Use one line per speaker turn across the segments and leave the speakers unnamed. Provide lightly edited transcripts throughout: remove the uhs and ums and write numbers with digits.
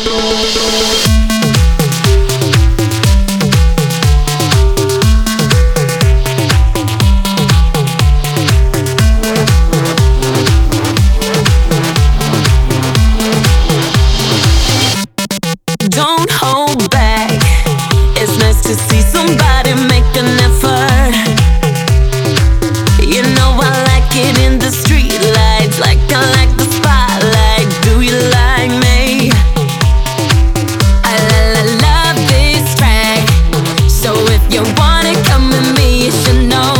Don't hold back. It's nice to see somebody make an effort. You know I like it in the street lights, like I like the spotlight. Do you like me? I love this track. So if you wanna come with me, you should know.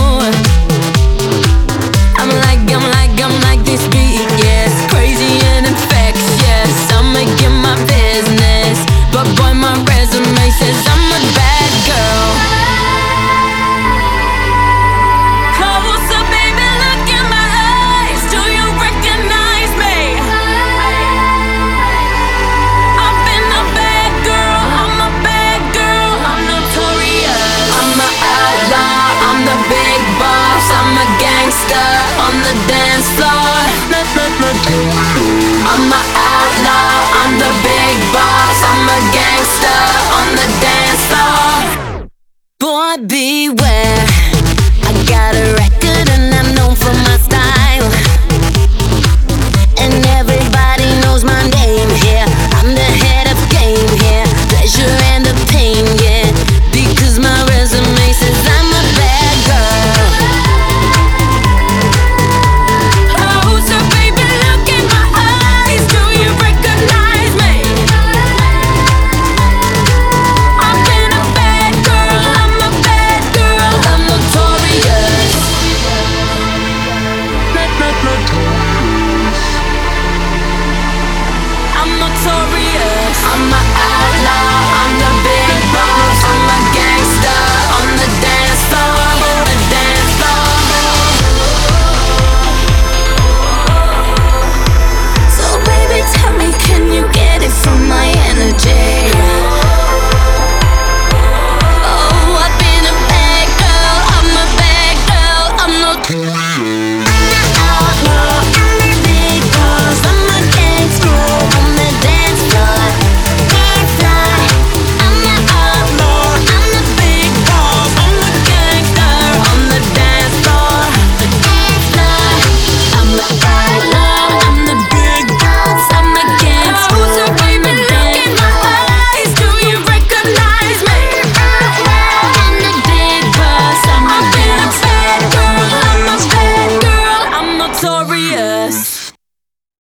I'm like this beat, yes, crazy and infectious. I'ma get my business, but boy, my resume says I'm a bad girl. Closer, baby, look in my eyes. Do you recognize me? I've been a bad girl, I'm a bad girl, I'm notorious. I'm an outlaw, I'm the big boss, I'm a gangster on the dance floor. I'm an outlaw, I'm the big boss, I'm a gangster on the dance floor. Boy, beware, I got a record and I'm known for my style, and everybody knows my name here. I'm the head of game here, pleasure and the pain, yeah, because my resume says I'm a bad girl. Closer, baby, look in my eyes. Do you recognize me? I've been a bad girl, I'm a bad girl, I'm notorious. I'm notorious. I'm an